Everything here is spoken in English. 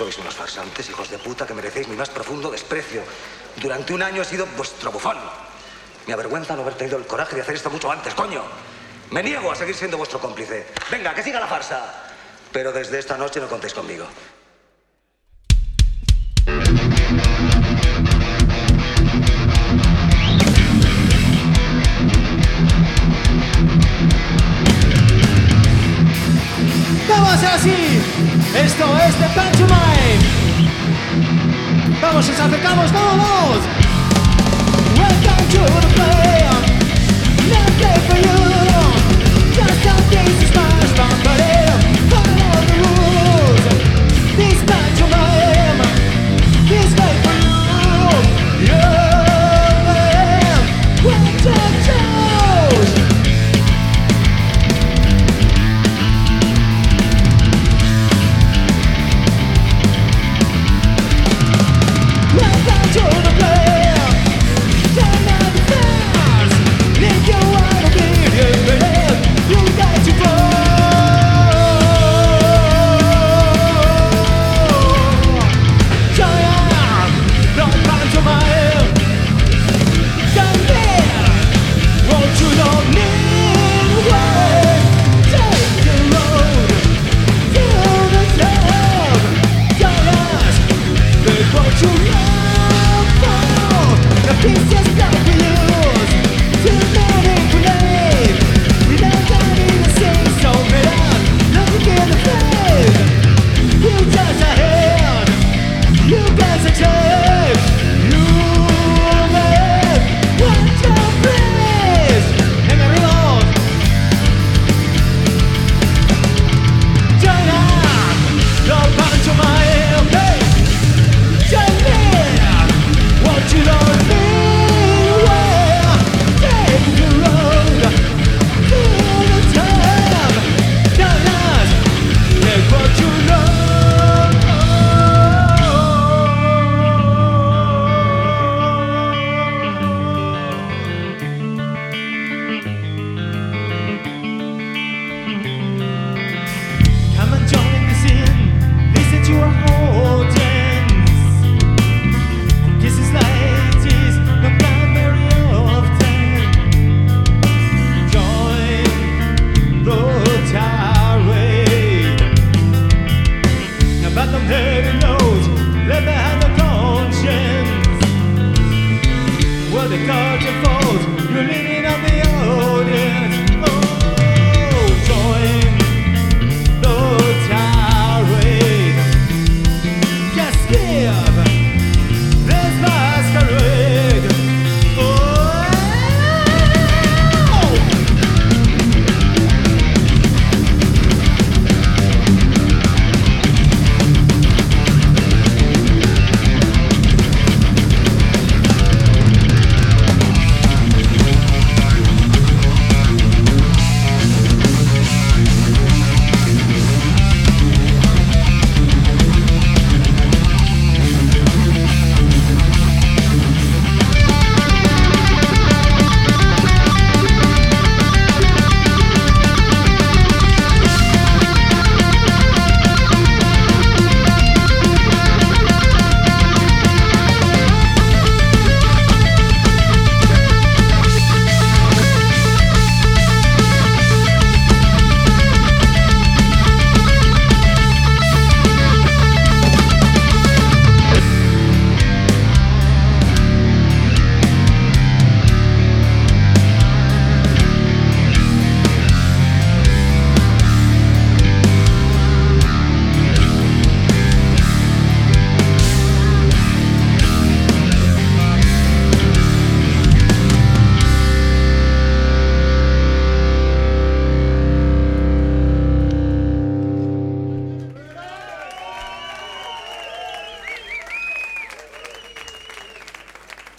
Sois unos farsantes, hijos de puta, que merecéis mi más profundo desprecio. Durante un año he sido vuestro bufón. Me avergüenza no haber tenido el coraje de hacer esto mucho antes, coño. Me niego a seguir siendo vuestro cómplice. Venga, que siga la farsa. Pero desde esta noche no contéis conmigo. Vamos así, esto es The Pantomime. Vamos, nos acercamos todos. Welcome to the play. Let's play for you. Just a taste is my somebody. Follow the rules. This pantomime is made for you. Yeah, what's your toes? Welcome to the play. Turn out the stars. If you wanna be here, you got to go. Join us, the pantomime. Come here, won't you know me? Take the road to the top. Join us, take what you love for. The pieces that we use to manipulate. We don't need to sing so bad. Look in the face. You just ahead. You guys are safe. You make what you please. And the reload. Join us, the pantomime. Hey, join me. Won't you know me well? Take the road to the top. Join us, take what you know. Come and join the scene. Listen to our audience. This is like this, no primary often. Join the tirade. Now bottom heavy notes, left behind the conscience. Well, the curtain falls, you're leaning on the